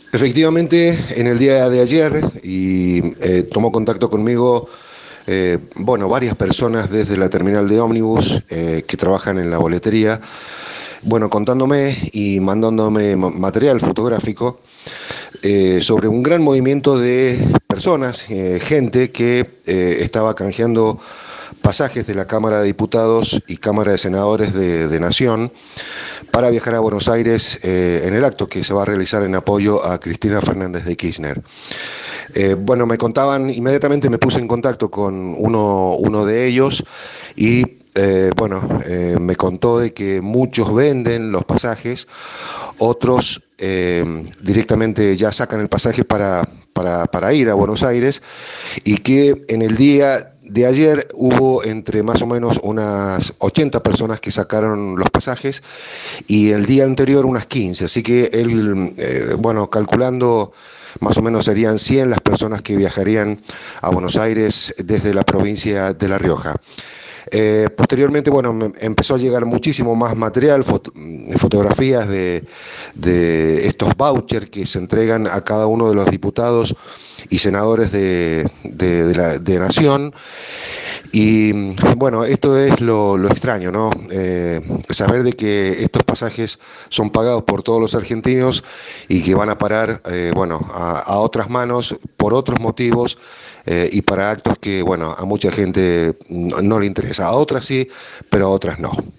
Efectivamente, en el día de ayer tomó contacto conmigo, varias personas desde la terminal de ómnibus que trabajan en la boletería, contándome y mandándome material fotográfico sobre un gran movimiento de personas, gente que estaba canjeando pasajes de la Cámara de Diputados y Cámara de Senadores de Nación para viajar a Buenos Aires en el acto que se va a realizar en apoyo a Cristina Fernández de Kirchner. Me contaban, inmediatamente me puse en contacto con uno de ellos y me contó de que muchos venden los pasajes, otros directamente ya sacan el pasaje para ir a Buenos Aires, y que en el día de ayer hubo entre más o menos unas 80 personas que sacaron los pasajes y el día anterior unas 15, así que él, calculando, más o menos serían 100 las personas que viajarían a Buenos Aires desde la provincia de La Rioja. Posteriormente, me empezó a llegar muchísimo más material, fotografías de estos vouchers que se entregan a cada uno de los diputados y senadores de Nación. Y bueno, esto es lo extraño, ¿no? Saber de que estos pasajes son pagados por todos los argentinos y que van a parar, a otras manos por otros motivos, y para actos que, a mucha gente no le interesa. A otras sí, pero a otras no.